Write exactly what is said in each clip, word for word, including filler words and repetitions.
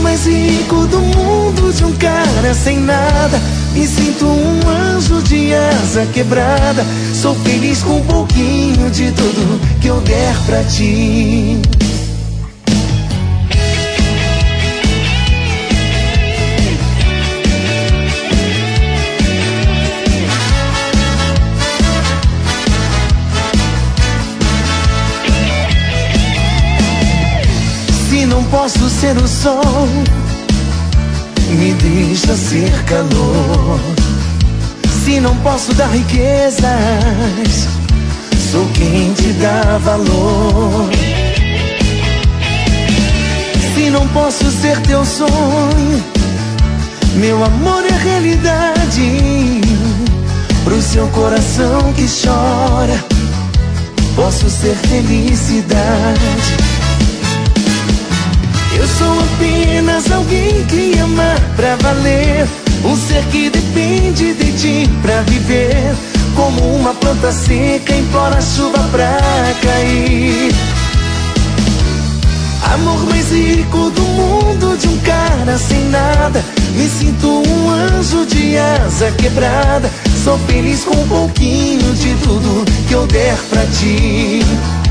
mais rico do mundo, de um cara sem nada. Me sinto um anjo de asa quebrada. Sou feliz com um pouquinho de tudo que eu der pra ti. Se não posso ser o sol, me deixa ser calor. Se não posso dar riquezas, sou quem te dá valor. Se não posso ser teu sonho, meu amor é realidade. Pro seu coração que chora, posso ser felicidade. Eu sou apenas alguém que ama pra valer, um ser que depende de ti pra viver. Como uma planta seca implora a chuva pra cair. Amor mais rico do mundo, de um cara sem nada. Me sinto um anjo de asa quebrada. Sou feliz com um pouquinho de tudo que eu der pra ti.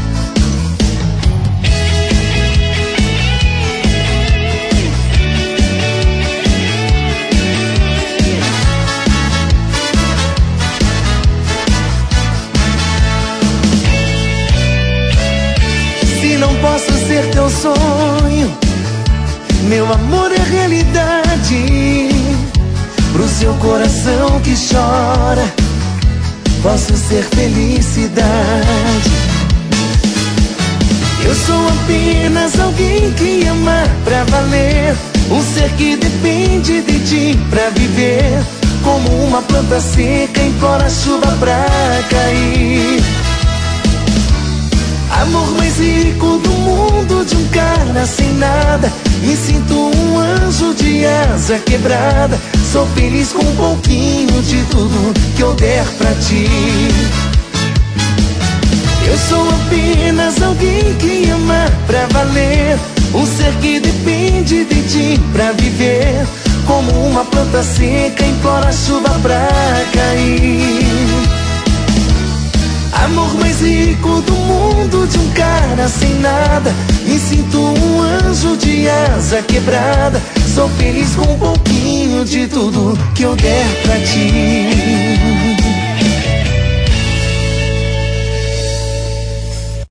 Não posso ser teu sonho, meu amor é realidade. Pro seu coração que chora, posso ser felicidade. Eu sou apenas alguém que ama pra valer, um ser que depende de ti pra viver. Como uma planta seca implora a chuva pra cair. Amor mais rico do mundo, de um cara sem nada. Me sinto um anjo de asa quebrada. Sou feliz com um pouquinho de tudo que eu der pra ti. Eu sou apenas alguém que ama pra valer, um ser que depende de ti pra viver. Como uma planta seca implora a chuva pra cair. Amor mais rico do mundo, de um cara sem nada. Me sinto um anjo de asa quebrada. Sou feliz com um pouquinho de tudo que eu der pra ti.